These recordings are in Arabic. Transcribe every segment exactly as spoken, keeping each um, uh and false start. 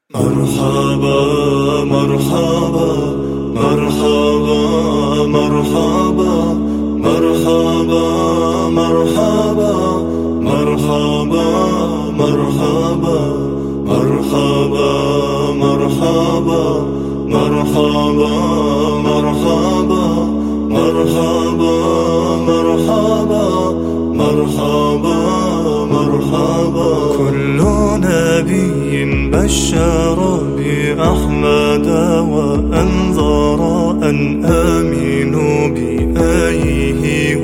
مرحبا مرحبا مرحبا مرحبا مرحبا مرحبا مرحبا مرحبا مرحبا مرحبا مرحبا مرحبا مرحبا مرحبا مرحبا مرحبا. كل نبي بشر بأحمد وأنذر أن آمنوا بآيه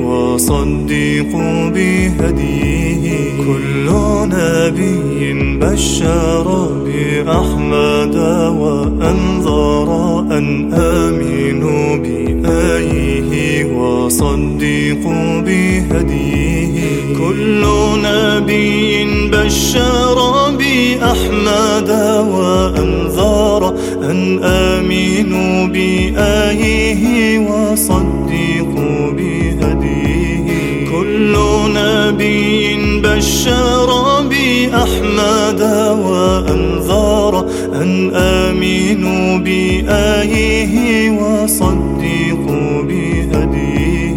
وصدقوا بهديه. كل نبي بشر بأحمد وأنذر أن آمنوا بآيه وصدقوا بهديه. كل نبي بشر بأحمد وأنذر أن آمنوا بآيه وصدقوا بهديه. كل نبي بشر بأحمد وأنذر أن آمنوا بآيه وصدقوا بهديه.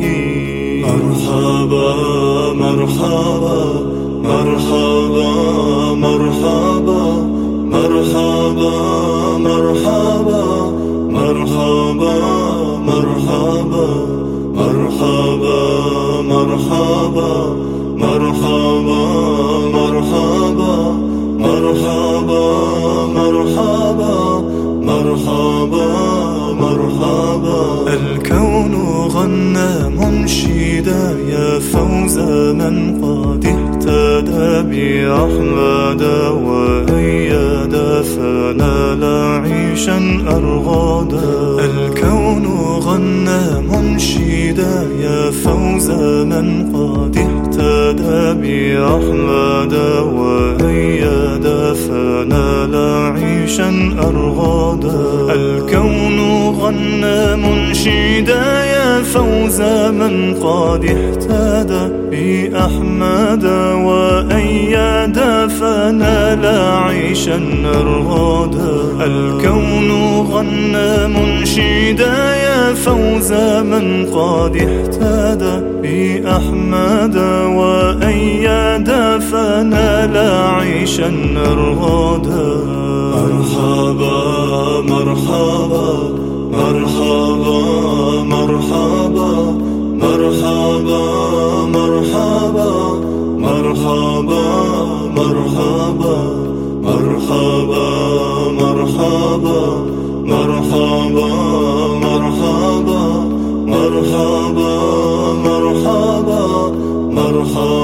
مرحبا مرحبا مرحبا مرحبا مرحبا مرحبا مرحبا مرحبا مرحبا مرحبا مرحبا مرحبا مرحبا مرحبا مرحبا مرحبا. الكون غنى منشدا يا فوز من قد اهتدى بأحمد وأيد فنال عيشا أرغدا. الكون غنى منشدا يا فوز من قد اهتدى بأحمد وأيد فنال عيشا أرغدا. الكون غنى منشدا يا فوز من قد اهتدى بأحمد وأيد فنال عيشا أرغدا. الكون غنى منشدا يا فوز من قد اهتدى بأحمد وأيد فنال عيشا أرغدا. مرحبا مرحبا مرحبا مرحبا مرحبا مرحبا مرحبا مرحبا مرحبا مرحبا مرحبا مرحبا مرحبا مرحبا مرحبا